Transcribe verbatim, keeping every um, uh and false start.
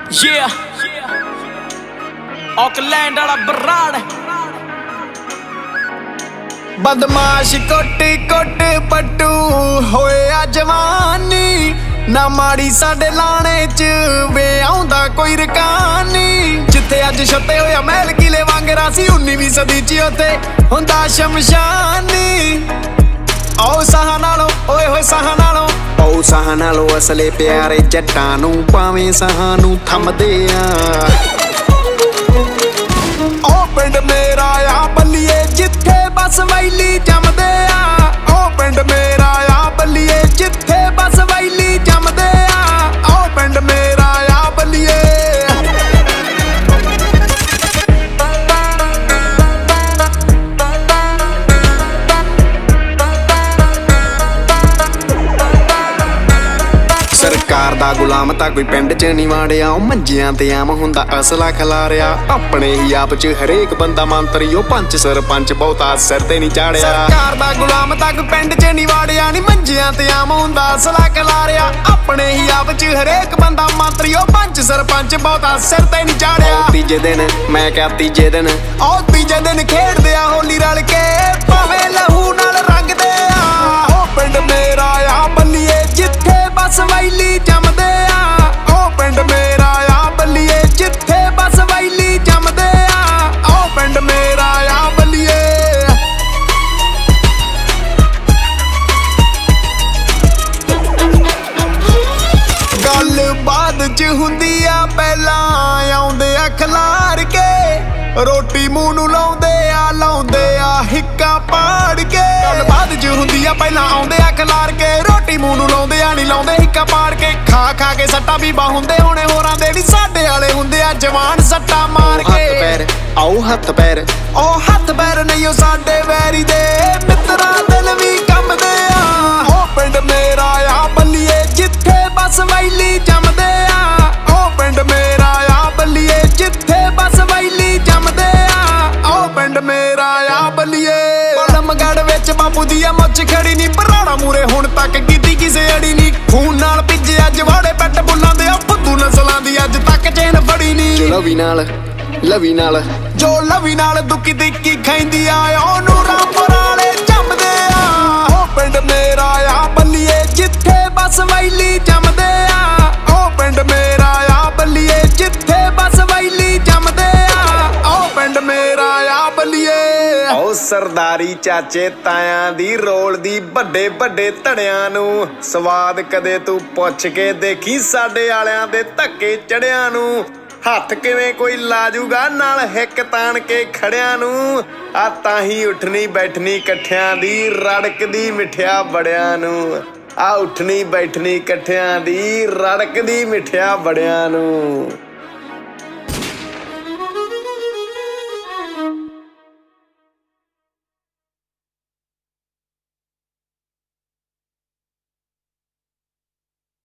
Yeah, Auckland वाला बराड़ बदमाश coat coat पट्टू होया जवानी ना माड़ी साडे लाने च वे आउंदा कोई रकानी जिथे अज छते होया महल किले वांगरा सी उन्नीवीं सदी च उत्थे हुंदा शमशानी ओ साह नालों ओए होए साह नालों ओ साह नालों असले प्यारे जट्टां नूं भावें साह नूं थमदे आ ओ पिंड मेरा आ बल्लीए जिथे बस वैली जमदे आ ओ पिंड मेरा आ बल्लीए जिथे बस वैली जमदे आ ओ पिंड मेरा आ बल्लीए सरकार दा गुलाम तां कोई पिंड च नहीं वाड़िया मंजियां ते आम हुंदा असला खलारिया अपने ही आप च हरेक बंदा मंत्री ओ पंच सरपंच बहुता सिर ते नहीं चाड़िया सरकार दा गुलाम तां कोई पिंड च नहीं वाड़िया नी मंजियां ते आम हुंदा असला खलारिया अपने ही आप च हरेक बंदा मंत्री ओ पंच सरपंच बहुता सिर ते नहीं चाड़िया तीजे दिन मैं क्या तीजे दिन ओ तीजे दिन खेडदे आ होली रल के भावें लहू नाल रंगदे आ ओ पिंड मेरा आ बल्लीए जिथे बस वैली जमदे आ ओ पिंड मेरा आ बल्लीए जिथे बस वैली जमदे आ ओ पिंड मेरा आ बल्लीए गल बाद च हुंदी आ पहलां आउंदे आ खलार के रोटी मूंह नूं लाउंदे आ लाउंदे आ हिक्का पाड़ के गल बाद च हुंदी आ पहलां आउंदे आ खलार के रोटी मूंह नूं लाउंदे आ नहीं लाउंदे हिक्का पाड़ के खा खा के सट्टा भी बाहुंदे होने होरां दे नी साडे वाले हुंदे आ जवान सट्टा मार के हत्थ पैर आओ हत्थ पैर ओ हत्थ पैर नहीं ओ साडे वैरी दे मित्तरां दिल भी कंबदे आ ओ पिंड मेरा आ बल्लीए जिथे बस वैली जमदे आ ओ पिंड मेरा आ बल्लीए जिथे बस वैली जमदे आ ओ पिंड मेरा आ बल्लीए बलमगढ़ विच बापू दी आ मुੱਛ खड़ी नी भराड़ा मूरे हुण तक कीती किसे अड़ी नी खून नाल भਿੱਜੇ ਅੱਜ ਵਾੜੇ ਪੈਟ ਬੁੱਲਾਂ ਦੇ ਆ ਫੁੱਦੂ ਨਸਲਾਂ ਦੀ ਅੱਜ ਤੱਕ ਚੇਨ ਫੜੀ ਨੀ ਲਵੀ ਨਾਲ ਲਵੀ ਨਾਲ ਜੋ ਲਵੀ ਨਾਲ ਦੁੱਕੀ ਦਿੱਕੀ ਖੈਂਦੀ ਆ ਉਹਨੂੰ ਰਾਮਪੁਰ ਵਾਲੇ ਜੰਮਦੇ ਆ ਉਹ ਪਿੰਡ ਮੇਰਾ ਆ ਬੱਲੀਏ ਜਿੱਥੇ ਬਸ ਵੈਲੀ ਜੰਮਦੇ ਆ ਉਹ ਪਿੰਡ ਮੇਰਾ ਆ ਬੱਲੀਏ ਜਿੱਥੇ ਬਸ ਵੈਲੀ ਜੰਮਦੇ ਆ ਉਹ ਪਿੰਡ ਮੇਰਾ ਆ ਬੱਲੀਏ ओ सरदारी चाचे तायां दी रोल दी बड़े बड़े धड़ियां नू स्वाद कदे तू पुछ के देखी साडे आलियां दे धक्के चढ़ियां नू हथ किवें कोई लाजूगा नाल हिक तान के खड़ियां नू आ ताही उठनी बैठनी कट्ठियां दी रड़कदी मिठिया बड़ियां नू आ उठनी बैठनी कट्ठियां दी रड़कदी मिठिया बड़ियां नू।